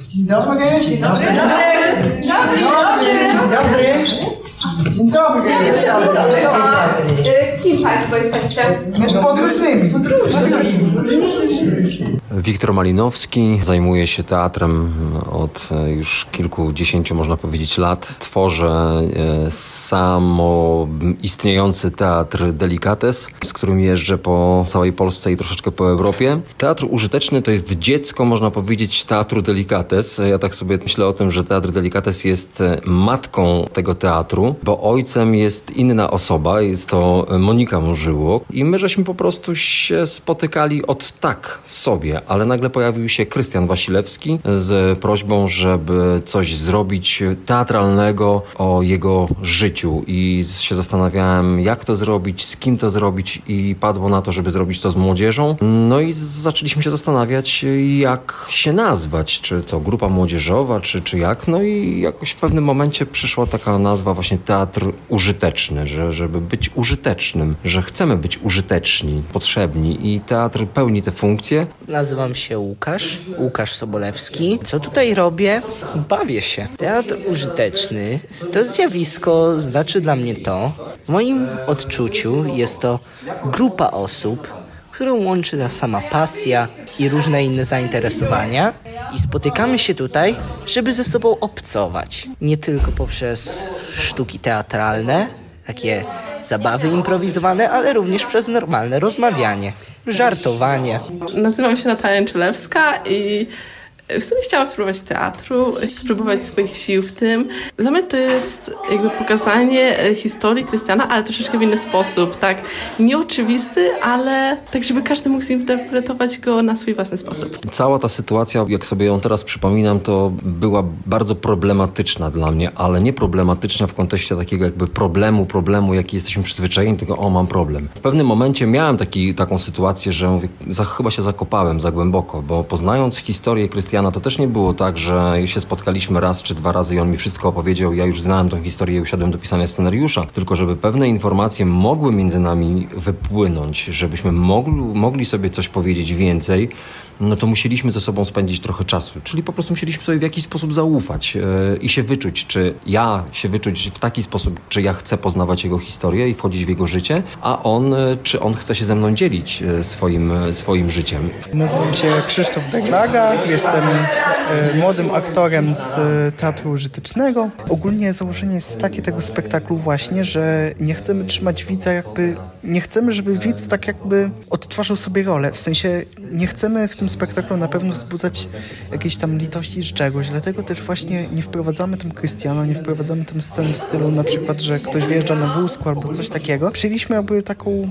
Dzień dobry. Dzień dobry. Dzień dobry. Dzień dobry. Kim Państwo jesteście? Podróżnymi. Wiktor Malinowski, zajmuje się teatrem od już kilkudziesięciu, można powiedzieć, lat. Tworzę samoistniejący teatr Delikates, z którym jeżdżę po całej Polsce i troszeczkę po Europie. Teatr użyteczny to jest dziecko, można powiedzieć, teatru Delikates. Ja tak sobie myślę o tym, że teatr Delikates jest matką tego teatru, bo ojcem jest inna osoba, jest to Monika Murzyło i my żeśmy po prostu się spotykali od tak sobie, ale nagle pojawił się Krystian Wasilewski z prośbą, żeby coś zrobić teatralnego o jego życiu i się zastanawiałem, jak to zrobić, z kim to zrobić i padło na to, żeby zrobić to z młodzieżą. No i zaczęliśmy się zastanawiać, jak się nazwać, czy to grupa młodzieżowa, czy jak. No i jakoś w pewnym momencie przyszła taka nazwa właśnie teatr użyteczny, żeby być użytecznym, że chcemy być użyteczni, potrzebni i teatr pełni te funkcje. Nazywam się Łukasz Sobolewski. Co tutaj robię? Bawię się. Teatr użyteczny to zjawisko znaczy dla mnie to, w moim odczuciu jest to grupa osób, którą łączy ta sama pasja i różne inne zainteresowania i spotykamy się tutaj, żeby ze sobą obcować. Nie tylko poprzez sztuki teatralne, takie zabawy improwizowane, ale również przez normalne rozmawianie, żartowanie. Nazywam się Natalia Czelewska i w sumie chciałam spróbować teatru, spróbować swoich sił w tym. Dla mnie to jest jakby pokazanie historii Krystiana, ale troszeczkę w inny sposób, tak nieoczywisty, ale tak, żeby każdy mógł zinterpretować go na swój własny sposób. Cała ta sytuacja, jak sobie ją teraz przypominam, to była bardzo problematyczna dla mnie, ale nie problematyczna w kontekście takiego jakby problemu, jaki jesteśmy przyzwyczajeni, tylko mam problem. W pewnym momencie miałem taką sytuację, że mówię, chyba się zakopałem za głęboko, bo poznając historię Krystiana, to też nie było tak, że się spotkaliśmy raz czy dwa razy i on mi wszystko opowiedział, ja już znałem tą historię i usiadłem do pisania scenariusza, tylko żeby pewne informacje mogły między nami wypłynąć, żebyśmy mogli sobie coś powiedzieć więcej, no to musieliśmy ze sobą spędzić trochę czasu, czyli po prostu musieliśmy sobie w jakiś sposób zaufać i się wyczuć, czy ja się wyczuć w taki sposób, czy ja chcę poznawać jego historię i wchodzić w jego życie, a on, czy on chce się ze mną dzielić swoim życiem. Nazywam się Krzysztof Deglaga, jestem młodym aktorem z teatru użytecznego. Ogólnie założenie jest takie tego spektaklu właśnie, że nie chcemy trzymać widza nie chcemy, żeby widz tak jakby odtwarzał sobie rolę, w sensie nie chcemy w tym spektaklu na pewno wzbudzać jakiejś tam litości czy czegoś, dlatego też właśnie nie wprowadzamy tam Krystiana, nie wprowadzamy tam sceny w stylu na przykład, że ktoś wjeżdża na wózku albo coś takiego. Przyjęliśmy jakby taką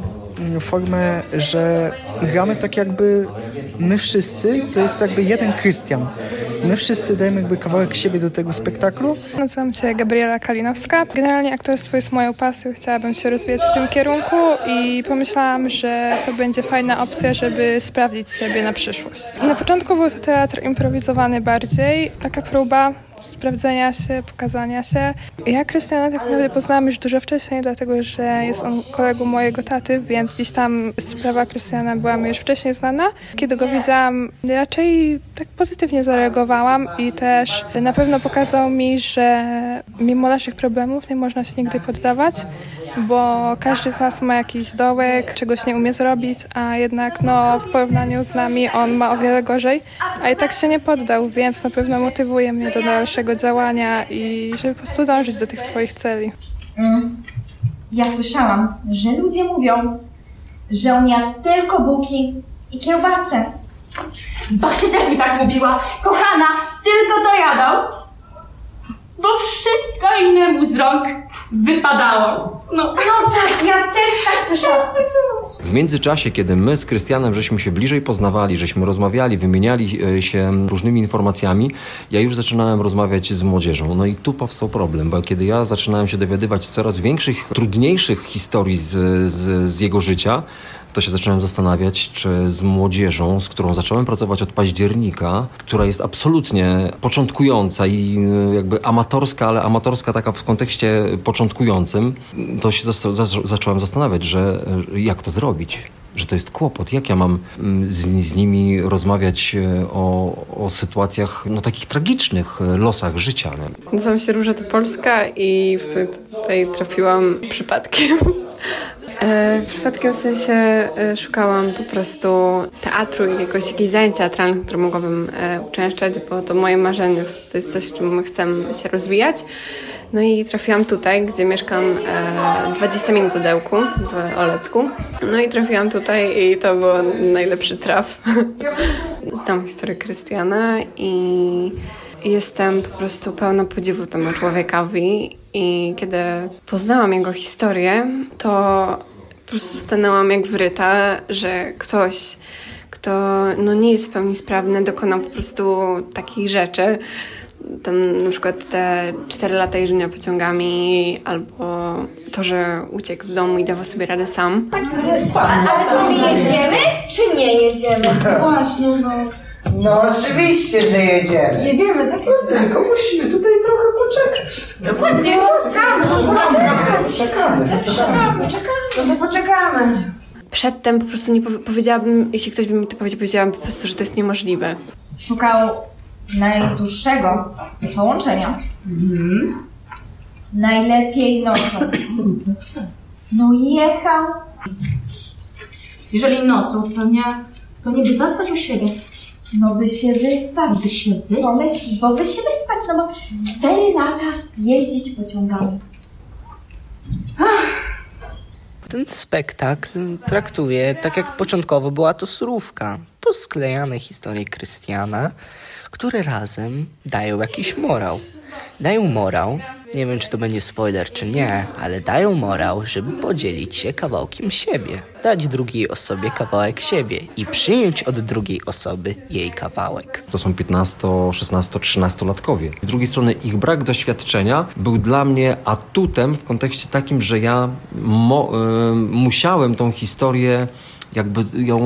formę, że gramy tak jakby my wszyscy, to jest jakby jeden Krystian. My wszyscy dajemy jakby kawałek siebie do tego spektaklu. Nazywam się Gabriela Kalinowska. Generalnie aktorstwo jest moją pasją, chciałabym się rozwijać w tym kierunku i pomyślałam, że to będzie fajna opcja, żeby sprawdzić siebie na przyszłość. Na początku był to teatr improwizowany bardziej, taka próba sprawdzenia się, pokazania się. Ja Krystiana tak naprawdę poznałam już dużo wcześniej, dlatego że jest on kolegą mojego taty, więc gdzieś tam sprawa Krystiana była mi już wcześniej znana. Kiedy go widziałam, raczej tak pozytywnie zareagowałam i też na pewno pokazał mi, że mimo naszych problemów nie można się nigdy poddawać, bo każdy z nas ma jakiś dołek, czegoś nie umie zrobić, a jednak w porównaniu z nami on ma o wiele gorzej, a i tak się nie poddał, więc na pewno motywuje mnie do dalszego działania i żeby po prostu dążyć do tych swoich celi. Ja słyszałam, że ludzie mówią, że on jadł tylko bułki i kiełbasę. Basia też mi tak mówiła. Kochana, tylko to jadał, bo wszystko inne mu z rąk wypadało. No tak, ja też tak słyszałam. W międzyczasie, kiedy my z Krystianem żeśmy się bliżej poznawali, żeśmy rozmawiali, wymieniali się różnymi informacjami, ja już zaczynałem rozmawiać z młodzieżą. No i tu powstał problem, bo kiedy ja zaczynałem się dowiadywać coraz większych, trudniejszych historii z jego życia, to się zacząłem zastanawiać, czy z młodzieżą, z którą zacząłem pracować od października, która jest absolutnie początkująca i jakby amatorska, ale amatorska taka w kontekście początkującym, to się zacząłem zastanawiać, że jak to zrobić. że to jest kłopot. Jak ja mam z nimi rozmawiać o sytuacjach takich tragicznych, losach życia? Nie? Nazywam się Róża Topolska i w sumie tutaj trafiłam przypadkiem. Przypadkiem w sensie szukałam po prostu teatru i jakiejś zajęć teatralnych, które mogłabym uczęszczać, bo to moje marzenie, to jest coś, w czym chcę się rozwijać. No i trafiłam tutaj, gdzie mieszkam 20 minut od Ełku w Olecku. No i trafiłam tutaj i to był najlepszy traf. Znam historię Krystiana i jestem po prostu pełna podziwu temu człowiekowi i kiedy poznałam jego historię, to po prostu stanęłam jak wryta, że ktoś, kto nie jest w pełni sprawny, dokonał po prostu takich rzeczy. Tam na przykład te 4 lata jeżdżenia pociągami albo to, że uciekł z domu i dawał sobie radę sam. Ale to my jedziemy, czy nie jedziemy? Właśnie, No oczywiście, że jedziemy. Jedziemy, tak? Tylko musimy tutaj trochę poczekać. Dokładnie. Czekamy. No to poczekamy. Przedtem po prostu nie powiedziałabym, jeśli ktoś by mi to powiedziałabym po prostu, że to jest niemożliwe. Szukał najdłuższego połączenia. Najlepiej nocą. No jechał. Jeżeli nocą, to nie by zadbać o siebie. No by się wyspać. Pomyśl, bo by się wyspać, no bo 4 lata jeździć pociągami. Ten spektakl traktuje, tak jak początkowo była to surówka, posklejane historie Krystiana, które razem dają jakiś morał. Dają morał, nie wiem czy to będzie spoiler czy nie, ale dają morał, żeby podzielić się kawałkiem siebie. Dać drugiej osobie kawałek siebie i przyjąć od drugiej osoby jej kawałek. To są 15, 16, 13-latkowie. Z drugiej strony ich brak doświadczenia był dla mnie atutem w kontekście takim, że ja musiałem tą historię jakby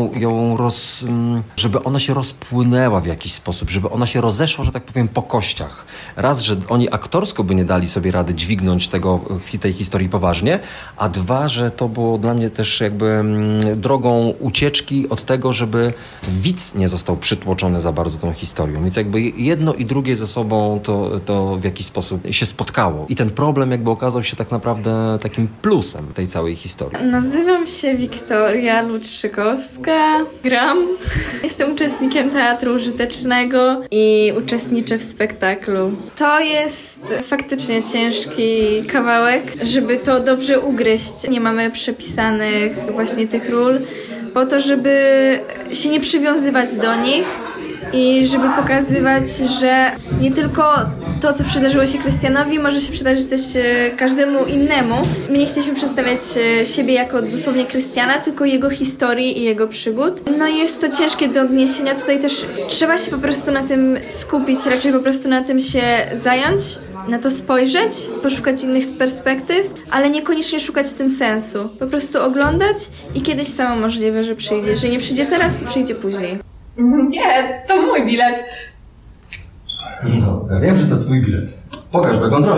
żeby ona się rozpłynęła w jakiś sposób, żeby ona się rozeszła, że tak powiem, po kościach. Raz, że oni aktorsko by nie dali sobie rady dźwignąć tej historii poważnie, a 2, że to było dla mnie też jakby drogą ucieczki od tego, żeby widz nie został przytłoczony za bardzo tą historią. Więc jakby jedno i drugie ze sobą to w jakiś sposób się spotkało. I ten problem jakby okazał się tak naprawdę takim plusem tej całej historii. Nazywam się Wiktoria Lutrzykowska, gram. Jestem uczestnikiem Teatru Użytecznego i uczestniczę w spektaklu. To jest faktycznie ciężki kawałek, żeby to dobrze ugryźć. Nie mamy przepisanych właśnie tych ról po to, żeby się nie przywiązywać do nich i żeby pokazywać, że nie tylko to, co przydarzyło się Krystianowi, może się przydarzyć też każdemu innemu. My nie chcieliśmy przedstawiać siebie jako dosłownie Krystiana, tylko jego historii i jego przygód. No jest to ciężkie do odniesienia. Tutaj też trzeba się po prostu na tym skupić, raczej po prostu na tym się zająć, na to spojrzeć, poszukać innych perspektyw, ale niekoniecznie szukać w tym sensu. Po prostu oglądać i kiedyś samo możliwe, że przyjdzie. Jeżeli nie przyjdzie teraz, to przyjdzie później. Nie, to mój bilet. No, ja wiem, że to twój bilet. Pokaż do kontroli.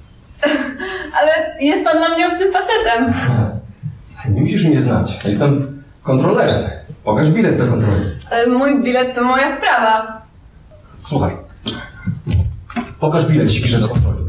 Ale jest pan dla mnie obcym facetem. Nie musisz mnie znać. Jestem kontrolerem. Pokaż bilet do kontroli. Ale mój bilet to moja sprawa. Słuchaj. Pokaż bilet, świrze do kontroli.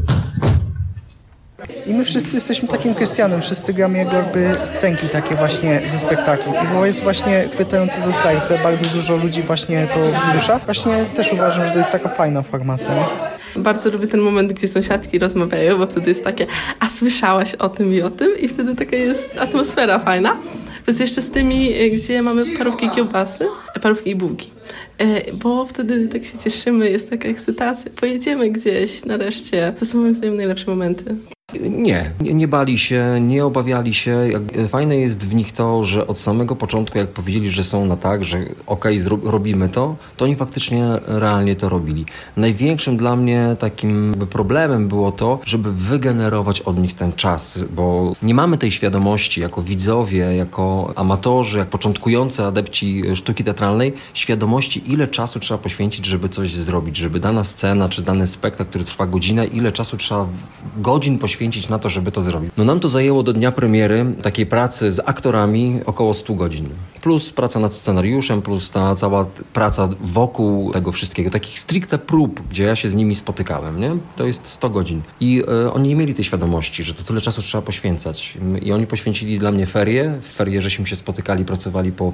I my wszyscy jesteśmy takim Krystianem, wszyscy gramy jakby scenki takie właśnie ze spektaklu. I to jest właśnie chwytające za serce, bardzo dużo ludzi właśnie to wzrusza. Właśnie też uważam, że to jest taka fajna formacja. Nie? Bardzo lubię ten moment, gdzie sąsiadki rozmawiają, bo wtedy jest takie, a słyszałaś o tym i o tym? I wtedy taka jest atmosfera fajna. Plus jeszcze z tymi, gdzie mamy parówki i kiełbasy, parówki i bułki. Bo wtedy tak się cieszymy, jest taka ekscytacja, pojedziemy gdzieś nareszcie. To są moim zdaniem najlepsze momenty. Nie bali się, nie obawiali się. Fajne jest w nich to, że od samego początku, jak powiedzieli, że są na tak, że robimy to oni faktycznie realnie to robili. Największym dla mnie takim problemem było to, żeby wygenerować od nich ten czas, bo nie mamy tej świadomości jako widzowie, jako amatorzy, jak początkujący adepci sztuki teatralnej, świadomości, ile czasu trzeba poświęcić, żeby coś zrobić, żeby dana scena czy dany spektakl, który trwa godzinę, ile czasu trzeba godzin poświęcić, poświęcić na to, żeby to zrobić. No nam to zajęło do dnia premiery takiej pracy z aktorami około 100 godzin. Plus praca nad scenariuszem, plus ta cała praca wokół tego wszystkiego. Takich stricte prób, gdzie ja się z nimi spotykałem, nie? To jest 100 godzin. I oni nie mieli tej świadomości, że to tyle czasu trzeba poświęcać. I oni poświęcili dla mnie ferie. W ferie, żeśmy się spotykali, pracowali po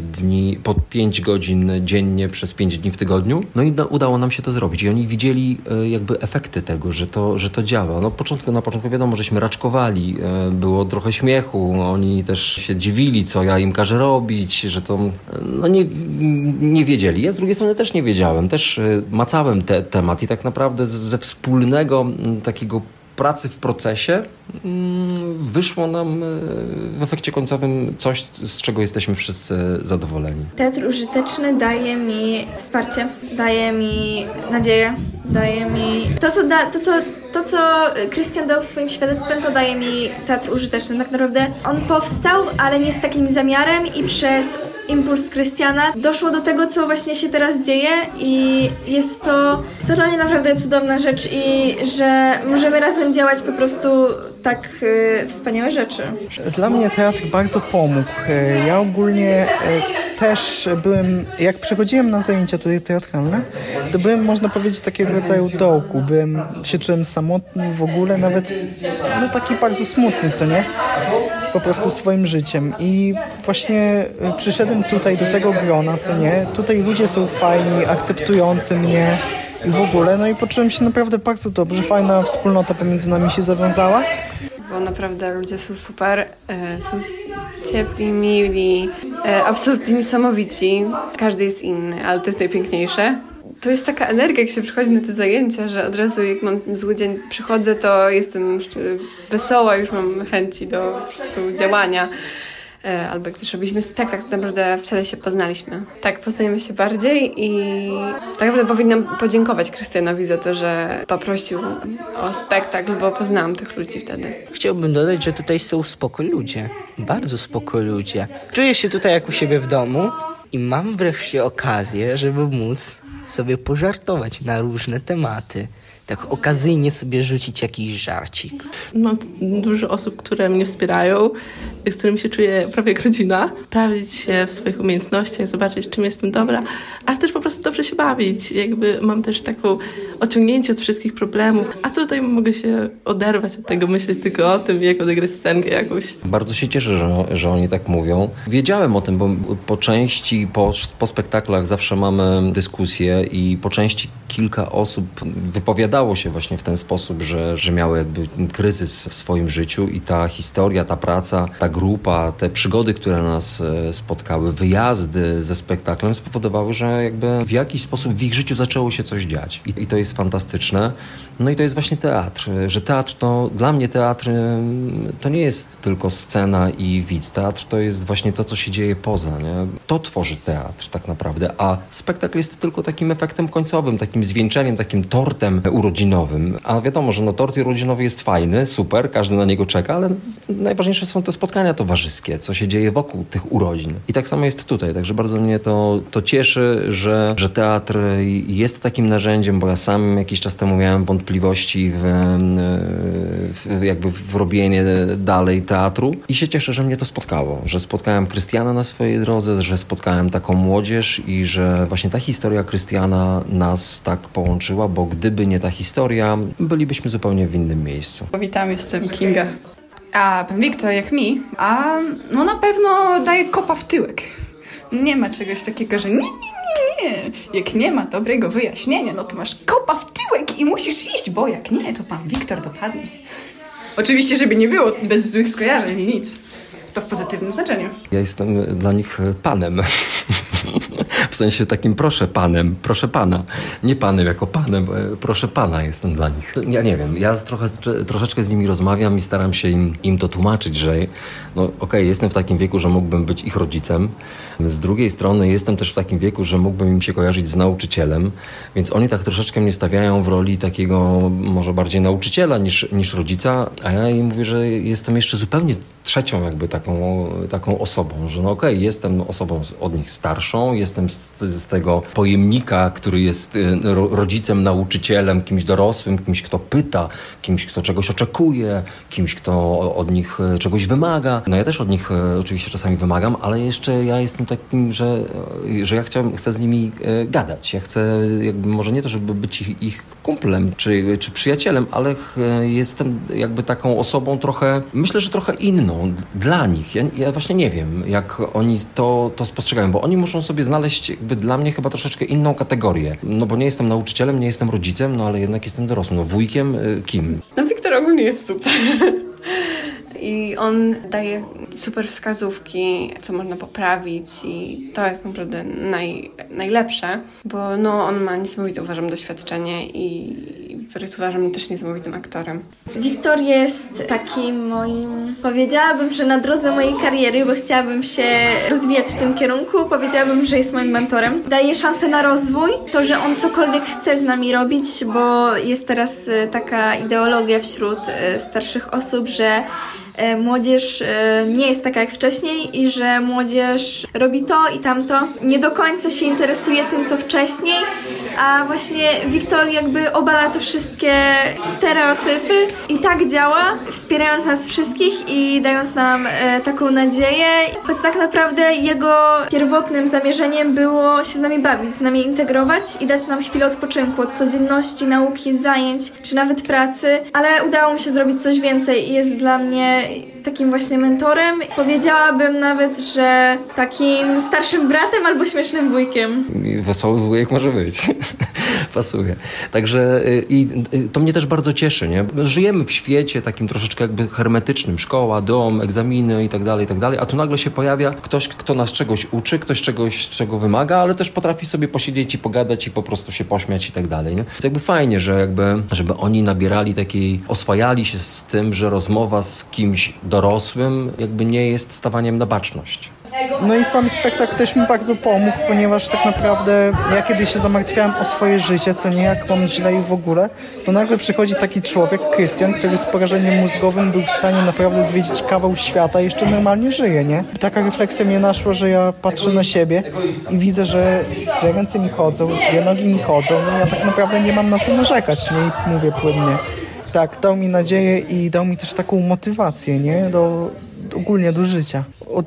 5 godzin dziennie przez 5 dni w tygodniu. No i udało nam się to zrobić. I oni widzieli jakby efekty tego, że to działa. No na początku wiadomo, żeśmy raczkowali. Było trochę śmiechu. Oni też się dziwili, co ja im każę robić, że to nie wiedzieli. Ja z drugiej strony też nie wiedziałem. Też macałem temat i tak naprawdę ze wspólnego takiego pracy w procesie wyszło nam w efekcie końcowym coś, z czego jesteśmy wszyscy zadowoleni. Teatr użyteczny daje mi wsparcie, daje mi nadzieję, daje mi to, co Krystian dał swoim świadectwem, to daje mi teatr użyteczny. Tak naprawdę on powstał, ale nie z takim zamiarem i przez impuls Krystiana doszło do tego, co właśnie się teraz dzieje i jest to dla mnie naprawdę cudowna rzecz i że możemy razem działać po prostu tak wspaniałe rzeczy. Dla mnie teatr bardzo pomógł. Ja ogólnie też byłem, jak przychodziłem na zajęcia tutaj teatralne, to byłem, można powiedzieć, takiego rodzaju dołku. Się czułem samotny w ogóle, nawet taki bardzo smutny, co nie? Po prostu swoim życiem. I właśnie przyszedłem tutaj do tego grona, co nie? Tutaj ludzie są fajni, akceptujący mnie i w ogóle. No i poczułem się naprawdę bardzo dobrze. Fajna wspólnota pomiędzy nami się zawiązała. Bo naprawdę ludzie są super, są ciepli, mili, absolutnie niesamowici. Każdy jest inny, ale to jest najpiękniejsze. To jest taka energia, jak się przychodzi na te zajęcia, że od razu jak mam zły dzień, przychodzę, to jestem wesoła, już mam chęci do po prostu działania. Albo jak też robiliśmy spektakl, to naprawdę wtedy się poznaliśmy. Tak, poznajemy się bardziej i tak naprawdę powinnam podziękować Krystianowi za to, że poprosił o spektakl, bo poznałam tych ludzi wtedy. Chciałbym dodać, że tutaj są spoko ludzie. Bardzo spoko ludzie. Czuję się tutaj jak u siebie w domu i mam wreszcie okazję, żeby móc sobie pożartować na różne tematy. Tak okazyjnie sobie rzucić jakiś żarcik. Mam dużo osób, które mnie wspierają, z którymi się czuję prawie jak rodzina. Sprawdzić się w swoich umiejętnościach, zobaczyć, czym jestem dobra, ale też po prostu dobrze się bawić. Jakby mam też taką odciągnięcie od wszystkich problemów, a tutaj mogę się oderwać od tego, myśleć tylko o tym, jak odegrać scenkę jakąś. Bardzo się cieszę, że oni tak mówią. Wiedziałem o tym, bo po części, po spektaklach zawsze mamy dyskusje i po części kilka osób wypowiadało się właśnie w ten sposób, że miały jakby kryzys w swoim życiu i ta historia, ta praca, ta grupa, te przygody, które nas spotkały, wyjazdy ze spektaklem spowodowały, że jakby w jakiś sposób w ich życiu zaczęło się coś dziać. I to jest fantastyczne. No i to jest właśnie teatr, że teatr to, dla mnie teatr to nie jest tylko scena i widz. Teatr to jest właśnie to, co się dzieje poza, nie? To tworzy teatr tak naprawdę, a spektakl jest tylko takim efektem końcowym, takim zwieńczeniem, takim tortem urodzinowym. A wiadomo, że tort urodzinowy jest fajny, super, każdy na niego czeka, ale najważniejsze są te spotkania towarzyskie, co się dzieje wokół tych urodzin. I tak samo jest tutaj, także bardzo mnie to cieszy, że teatr jest takim narzędziem, bo ja sam jakiś czas temu miałem wątpliwości w robienie dalej teatru i się cieszę, że mnie to spotkało, że spotkałem Krystiana na swojej drodze, że spotkałem taką młodzież i że właśnie ta historia Krystiana nas tak połączyła, bo gdyby nie ta historia, bylibyśmy zupełnie w innym miejscu. Witam, jestem Kinga. A pan Wiktor, jak mi, na pewno daje kopa w tyłek. Nie ma czegoś takiego, że nie. Jak nie ma dobrego wyjaśnienia, no to masz kopa w tyłek i musisz iść, bo jak nie, to pan Wiktor dopadnie. Oczywiście, żeby nie było bez złych skojarzeń i nic. To w pozytywnym znaczeniu. Ja jestem dla nich panem. W sensie takim proszę pana. Nie panem jako panem, proszę pana jestem dla nich. Ja nie wiem, ja troszeczkę z nimi rozmawiam i staram się im to tłumaczyć, że jestem w takim wieku, że mógłbym być ich rodzicem. Z drugiej strony jestem też w takim wieku, że mógłbym im się kojarzyć z nauczycielem, więc oni tak troszeczkę mnie stawiają w roli takiego może bardziej nauczyciela niż rodzica, a ja im mówię, że jestem jeszcze zupełnie trzecią jakby taką osobą, że jestem osobą od nich starszą, starszą, jestem z tego pojemnika, który jest rodzicem, nauczycielem, kimś dorosłym, kimś, kto pyta, kimś, kto czegoś oczekuje, kimś, kto od nich czegoś wymaga. No ja też od nich oczywiście czasami wymagam, ale jeszcze ja jestem takim, że ja chcę z nimi gadać. Ja chcę jakby może nie to, żeby być ich kumplem czy przyjacielem, ale jestem jakby taką osobą trochę, myślę, że trochę inną dla nich. Ja właśnie nie wiem, jak oni to spostrzegają, bo oni muszą sobie znaleźć jakby dla mnie chyba troszeczkę inną kategorię. No bo nie jestem nauczycielem, nie jestem rodzicem, no ale jednak jestem dorosłym. No wujkiem, kim? No Wiktor ogólnie jest super. I on daje super wskazówki, co można poprawić i to jest naprawdę najlepsze, bo no, on ma niesamowite, uważam, doświadczenie i Wiktor jest, uważam, też niesamowitym aktorem. Wiktor jest takim moim, powiedziałabym, że na drodze mojej kariery, bo chciałabym się rozwijać w tym kierunku, powiedziałabym, że jest moim mentorem. Daje szansę na rozwój, to, że on cokolwiek chce z nami robić, bo jest teraz taka ideologia wśród starszych osób, że młodzież nie jest taka jak wcześniej i że młodzież robi to i tamto. Nie do końca się interesuje tym, co wcześniej, a właśnie Wiktor jakby obala te wszystkie stereotypy i tak działa, wspierając nas wszystkich i dając nam taką nadzieję. Choć tak naprawdę jego pierwotnym zamierzeniem było się z nami bawić, z nami integrować i dać nam chwilę odpoczynku od codzienności, nauki, zajęć czy nawet pracy, ale udało mu się zrobić coś więcej i jest dla mnie takim właśnie mentorem. Powiedziałabym nawet, że takim starszym bratem albo śmiesznym wujkiem. Wesoły wujek może być. Pasuje. Także to mnie też bardzo cieszy, nie? Żyjemy w świecie takim troszeczkę jakby hermetycznym. Szkoła, dom, egzaminy i tak dalej, a tu nagle się pojawia ktoś, kto nas czegoś uczy, ktoś czego wymaga, ale też potrafi sobie posiedzieć i pogadać i po prostu się pośmiać i tak dalej, nie? Jest jakby fajnie, że żeby oni nabierali oswajali się z tym, że rozmowa z kimś dorosłym jakby nie jest stawaniem na baczność. No i sam spektakl też mi bardzo pomógł, ponieważ tak naprawdę ja kiedy się zamartwiałem o swoje życie, co nie, jak mam źle i w ogóle, to nagle przychodzi taki człowiek, Krystian, który z porażeniem mózgowym był w stanie naprawdę zwiedzić kawał świata i jeszcze normalnie żyje, nie? I taka refleksja mnie naszła, że ja patrzę na siebie i widzę, że dwie ręce mi chodzą, dwie nogi mi chodzą, no ja tak naprawdę nie mam na co narzekać, nie? I mówię płynnie. Tak, dał mi nadzieję i dał mi też taką motywację, nie? Ogólnie do życia.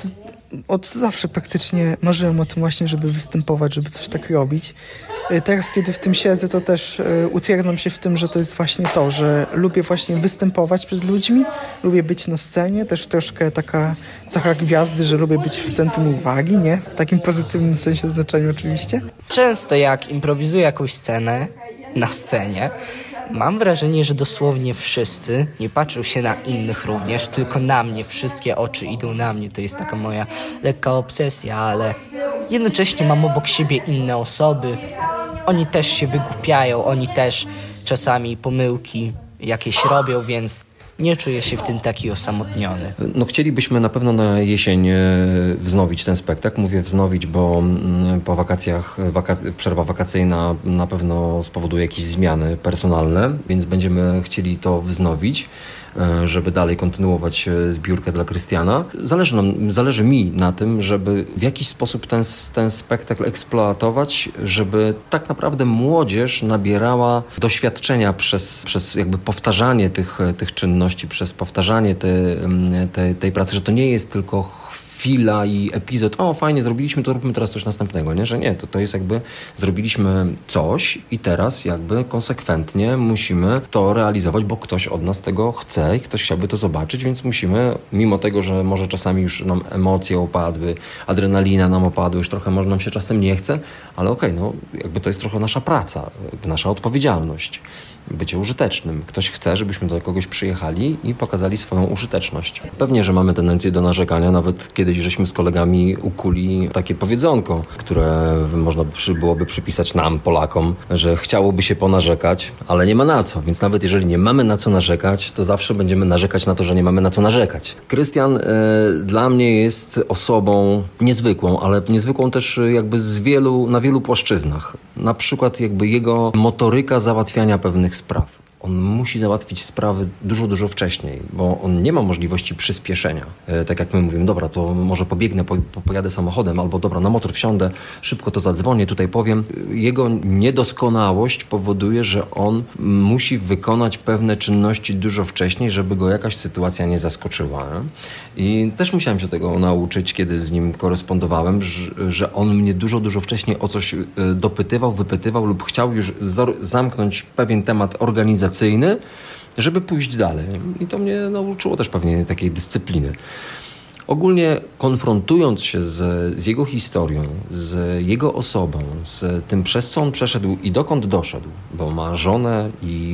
Od zawsze praktycznie marzyłem o tym właśnie, żeby występować, żeby coś tak robić. Teraz, kiedy w tym siedzę, to też utwierdzam się w tym, że to jest właśnie to, że lubię właśnie występować przed ludźmi, lubię być na scenie, też troszkę taka cecha gwiazdy, że lubię być w centrum uwagi, nie? W takim pozytywnym sensie znaczeniu oczywiście. Często jak improwizuję jakąś scenę na scenie, mam wrażenie, że dosłownie wszyscy nie patrzą się na innych również, tylko na mnie. Wszystkie oczy idą na mnie. To jest taka moja lekka obsesja, ale jednocześnie mam obok siebie inne osoby. Oni też się wygłupiają, oni też czasami pomyłki jakieś robią, więc nie czuję się w tym taki osamotniony. No chcielibyśmy na pewno na jesień wznowić ten spektakl. Mówię wznowić, bo po wakacjach przerwa wakacyjna na pewno spowoduje jakieś zmiany personalne, więc będziemy chcieli to wznowić, żeby dalej kontynuować zbiórkę dla Krystiana. Zależy mi na tym, żeby w jakiś sposób ten spektakl eksploatować, żeby tak naprawdę młodzież nabierała doświadczenia przez jakby powtarzanie tych czynności, przez powtarzanie tej pracy, że to nie jest tylko chwila i epizod, fajnie, zrobiliśmy to, róbmy teraz coś następnego, nie? Że nie, to jest jakby zrobiliśmy coś i teraz jakby konsekwentnie musimy to realizować, bo ktoś od nas tego chce i ktoś chciałby to zobaczyć, więc musimy, mimo tego, że może czasami już nam emocje opadły, adrenalina nam opadła, już trochę może nam się czasem nie chce, ale okej, no jakby to jest trochę nasza praca, jakby nasza odpowiedzialność. Bycie użytecznym. Ktoś chce, żebyśmy do kogoś przyjechali i pokazali swoją użyteczność. Pewnie, że mamy tendencję do narzekania, nawet kiedyś żeśmy z kolegami ukuli takie powiedzonko, które można byłoby przypisać nam, Polakom, że chciałoby się ponarzekać, ale nie ma na co, więc nawet jeżeli nie mamy na co narzekać, to zawsze będziemy narzekać na to, że nie mamy na co narzekać. Krystian dla mnie jest osobą niezwykłą, ale niezwykłą też jakby na wielu płaszczyznach. Na przykład jakby jego motoryka załatwiania pewnych spraw. on musi załatwić sprawy dużo wcześniej, bo on nie ma możliwości przyspieszenia. Tak jak my mówimy, dobra, to może pobiegnę, pojadę samochodem, albo dobra, na motor wsiądę, szybko to zadzwonię, tutaj powiem. Jego niedoskonałość powoduje, że on musi wykonać pewne czynności dużo wcześniej, żeby go jakaś sytuacja nie zaskoczyła. I też musiałem się tego nauczyć, kiedy z nim korespondowałem, że on mnie dużo wcześniej o coś dopytywał, wypytywał lub chciał już zamknąć pewien temat organizacyjny, żeby pójść dalej. I to mnie nauczyło też pewnie takiej dyscypliny. Ogólnie konfrontując się z jego historią, z jego osobą, z tym, przez co on przeszedł i dokąd doszedł, bo ma żonę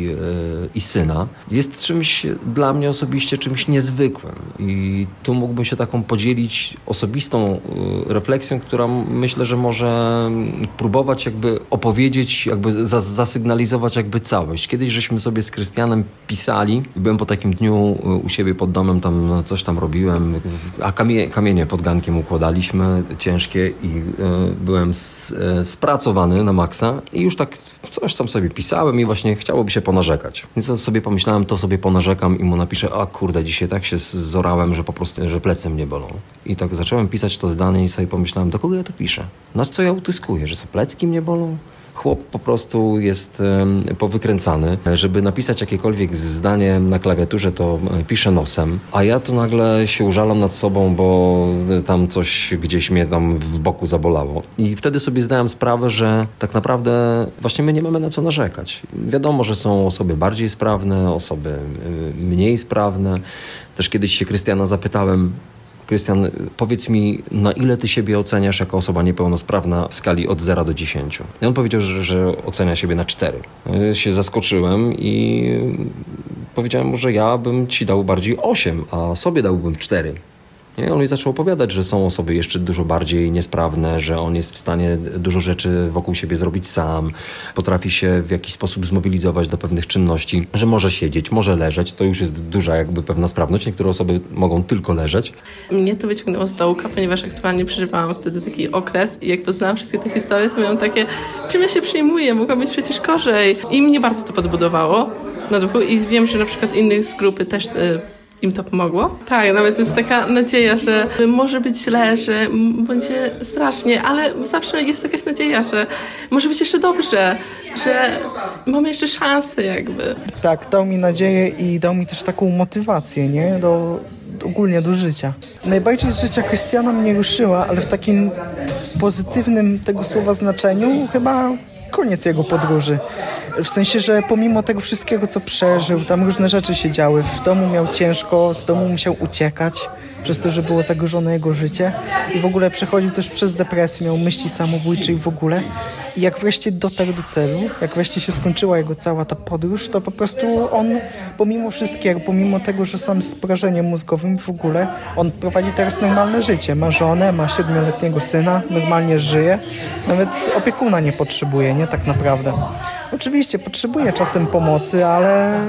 i syna, jest czymś dla mnie osobiście czymś niezwykłym. I tu mógłbym się taką podzielić osobistą refleksją, która myślę, że może próbować jakby opowiedzieć, jakby zasygnalizować jakby całość. Kiedyś żeśmy sobie z Krystianem pisali i byłem po takim dniu u siebie pod domem, tam coś tam robiłem, a kamienie pod gankiem układaliśmy, ciężkie i byłem spracowany na maksa i już tak coś tam sobie pisałem i właśnie chciałoby się ponarzekać. Więc sobie pomyślałem, to sobie ponarzekam i mu napiszę, a kurde, dzisiaj tak się zorałem, że po prostu, że plecy mnie bolą. I tak zacząłem pisać to zdanie i sobie pomyślałem, do kogo ja to piszę? Na co ja utyskuję, że co, plecki mnie bolą? Chłop po prostu jest powykręcany. Żeby napisać jakiekolwiek zdanie na klawiaturze, to piszę nosem, a ja to nagle się użalam nad sobą, bo tam coś gdzieś mnie tam w boku zabolało. I wtedy sobie zdałem sprawę, że tak naprawdę właśnie my nie mamy na co narzekać. Wiadomo, że są osoby bardziej sprawne, osoby mniej sprawne. Też kiedyś się Krystiana zapytałem, Krystian, powiedz mi, na ile ty siebie oceniasz jako osoba niepełnosprawna w skali od 0 do 10? I on powiedział, że ocenia siebie na 4. Ja się zaskoczyłem i powiedziałem mu, że ja bym ci dał bardziej 8, a sobie dałbym 4. I on mi zaczął opowiadać, że są osoby jeszcze dużo bardziej niesprawne, że on jest w stanie dużo rzeczy wokół siebie zrobić sam, potrafi się w jakiś sposób zmobilizować do pewnych czynności, że może siedzieć, może leżeć, to już jest duża jakby pewna sprawność. Niektóre osoby mogą tylko leżeć. Mnie to wyciągnęło z dołka, ponieważ aktualnie przeżywałam wtedy taki okres i jak poznałam wszystkie te historie, to miałam takie, czym ja się przejmuję, mogła być przecież gorzej. I mnie bardzo to podbudowało na duchu i wiem, że na przykład innych z grupy też im to pomogło. Tak, nawet jest taka nadzieja, że może być źle, że będzie strasznie, ale zawsze jest jakaś nadzieja, że może być jeszcze dobrze, że mamy jeszcze szansę jakby. Tak, dał mi nadzieję i dał mi też taką motywację, nie? Ogólnie do życia. Najbardziej z życia Krystiana mnie ruszyła, ale w takim pozytywnym tego słowa znaczeniu chyba koniec jego podróży. W sensie, że pomimo tego wszystkiego, co przeżył, tam różne rzeczy się działy. W domu miał ciężko, z domu musiał uciekać, przez to, że było zagrożone jego życie. I w ogóle przechodził też przez depresję, miał myśli samobójcze i w ogóle. I jak wreszcie dotarł do celu, jak wreszcie się skończyła jego cała ta podróż, to po prostu on, pomimo wszystkiego, pomimo tego, że sam z porażeniem mózgowym w ogóle, on prowadzi teraz normalne życie. Ma żonę, ma 7-letniego syna, normalnie żyje. Nawet opiekuna nie potrzebuje, nie? Tak naprawdę. Oczywiście potrzebuje czasem pomocy, ale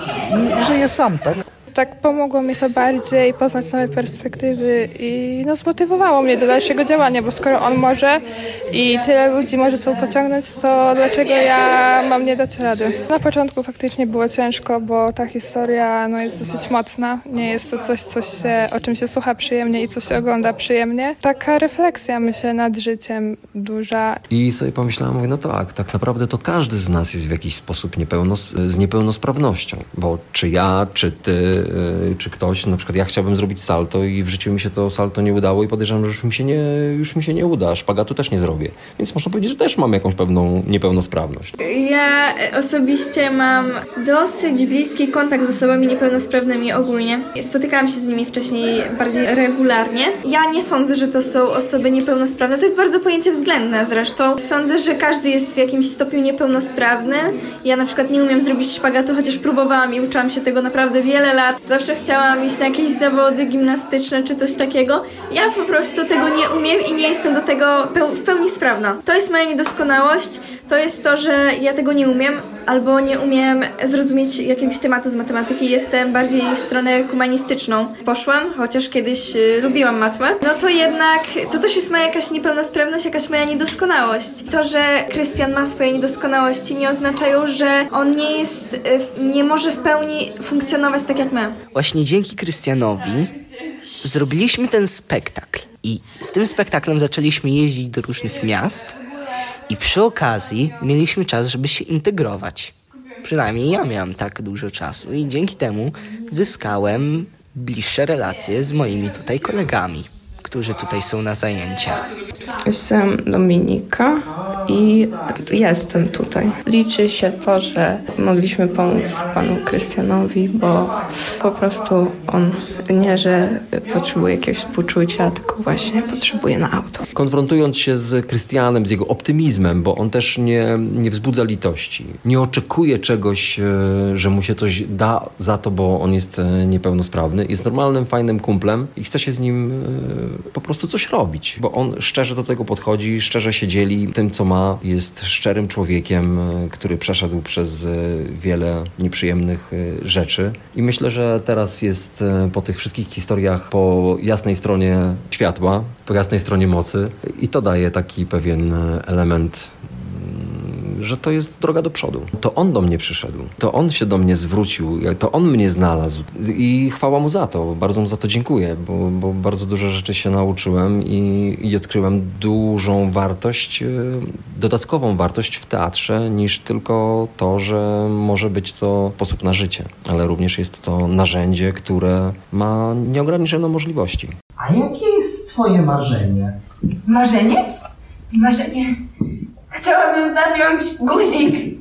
żyje sam, tak? Tak pomogło mi to bardziej poznać nowe perspektywy i zmotywowało mnie do dalszego działania, bo skoro on może i tyle ludzi może sobie pociągnąć, to dlaczego ja mam nie dać rady? Na początku faktycznie było ciężko, bo ta historia jest dosyć mocna. Nie jest to coś, o czym się słucha przyjemnie i co się ogląda przyjemnie. Taka refleksja, myślę, nad życiem duża. I sobie pomyślałem, mówię, no tak naprawdę to każdy z nas jest w jakiś sposób z niepełnosprawnością, bo czy ja, czy ty, czy ktoś, na przykład ja chciałbym zrobić salto i w życiu mi się to salto nie udało i podejrzewam, że już mi się nie uda, szpagatu też nie zrobię. Więc można powiedzieć, że też mam jakąś pewną niepełnosprawność. Ja osobiście mam dosyć bliski kontakt z osobami niepełnosprawnymi ogólnie. Spotykałam się z nimi wcześniej bardziej regularnie. Ja nie sądzę, że to są osoby niepełnosprawne. To jest bardzo pojęcie względne zresztą. Sądzę, że każdy jest w jakimś stopniu niepełnosprawny. Ja na przykład nie umiem zrobić szpagatu, chociaż próbowałam i uczyłam się tego naprawdę wiele lat. Zawsze chciałam iść na jakieś zawody gimnastyczne czy coś takiego. Ja po prostu tego nie umiem i nie jestem do tego w pełni sprawna. To jest moja niedoskonałość, to jest to, że ja tego nie umiem. albo nie umiem zrozumieć jakiegoś tematu z matematyki, jestem bardziej w stronę humanistyczną. Poszłam, chociaż kiedyś lubiłam matmę, no to jednak to też jest moja jakaś niepełnosprawność, jakaś moja niedoskonałość. To, że Krystian ma swoje niedoskonałości, nie oznaczają, że on nie może w pełni funkcjonować tak jak my. Właśnie dzięki Krystianowi zrobiliśmy ten spektakl. I z tym spektaklem zaczęliśmy jeździć do różnych miast i przy okazji mieliśmy czas, żeby się integrować. Przynajmniej ja miałem tak dużo czasu i dzięki temu zyskałem bliższe relacje z moimi tutaj kolegami, którzy tutaj są na zajęciach. Jestem Dominika i jestem tutaj. Liczy się to, że mogliśmy pomóc panu Krystianowi, bo po prostu on nie, że potrzebuje jakiegoś współczucia, tylko właśnie potrzebuje na auto. Konfrontując się z Krystianem, z jego optymizmem, bo on też nie wzbudza litości. Nie oczekuje czegoś, że mu się coś da za to, bo on jest niepełnosprawny. Jest normalnym, fajnym kumplem i chce się z nim po prostu coś robić, bo on szczerze do tego podchodzi, szczerze się dzieli tym, co ma. Jest szczerym człowiekiem, który przeszedł przez wiele nieprzyjemnych rzeczy i myślę, że teraz jest po tych wszystkich historiach po jasnej stronie światła, po jasnej stronie mocy i to daje taki pewien element, że to jest droga do przodu. To on do mnie przyszedł, to on się do mnie zwrócił, to on mnie znalazł i chwała mu za to, bardzo mu za to dziękuję, bo bardzo dużo rzeczy się nauczyłem i odkryłem dużą wartość, dodatkową wartość w teatrze niż tylko to, że może być to sposób na życie, ale również jest to narzędzie, które ma nieograniczone możliwości. A jakie jest twoje marzenie? Marzenie? Marzenie? Chciałabym zapiąć guzik